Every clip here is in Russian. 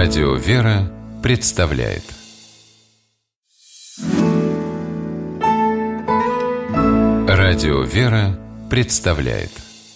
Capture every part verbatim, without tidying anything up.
Радио «Вера» представляет Радио «Вера» представляет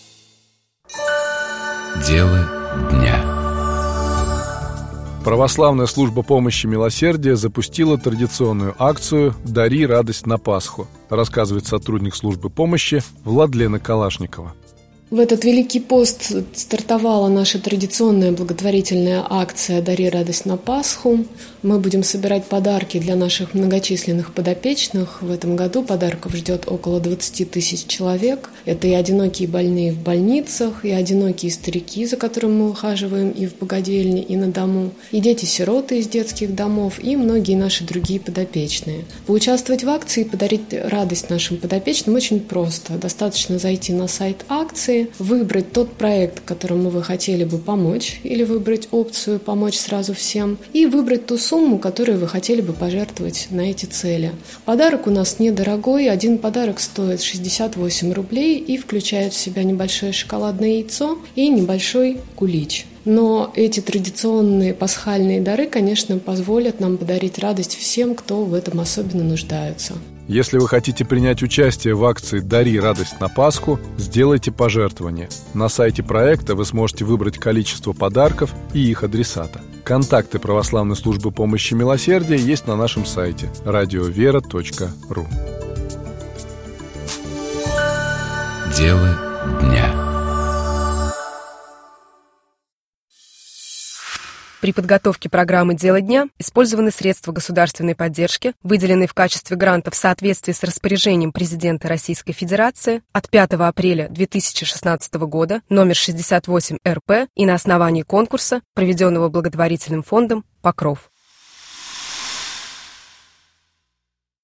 Дело дня. Православная служба помощи милосердия запустила традиционную акцию «Дари радость на Пасху», рассказывает сотрудник службы помощи Владлена Калашникова. В этот Великий пост стартовала наша традиционная благотворительная акция «Дари радость на Пасху». Мы будем собирать подарки для наших многочисленных подопечных. В этом году подарков ждет около двадцать тысяч человек. Это и одинокие больные в больницах, и одинокие старики, за которыми мы ухаживаем и в богадельне, и на дому, и дети-сироты из детских домов, и многие наши другие подопечные. Поучаствовать в акции и подарить радость нашим подопечным очень просто. Достаточно зайти на сайт акции, выбрать тот проект, которому вы хотели бы помочь, или выбрать опцию «Помочь сразу всем», и выбрать ту сумму, которую вы хотели бы пожертвовать на эти цели. Подарок у нас недорогой. Один подарок стоит шестьдесят восемь рублей и включает в себя небольшое шоколадное яйцо и небольшой кулич. Но эти традиционные пасхальные дары, конечно, позволят нам подарить радость всем, кто в этом особенно нуждаются. Если вы хотите принять участие в акции «Дари радость на Пасху», сделайте пожертвование. На сайте проекта вы сможете выбрать количество подарков и их адресата. Контакты Православной службы помощи милосердия есть на нашем сайте радио вера точка ру. Дело дня. При подготовке программы «Дело дня» использованы средства государственной поддержки, выделенные в качестве гранта в соответствии с распоряжением президента Российской Федерации от пятого апреля две тысячи шестнадцатого года номер шестьдесят восемь эр пэ и на основании конкурса, проведенного благотворительным фондом «Покров».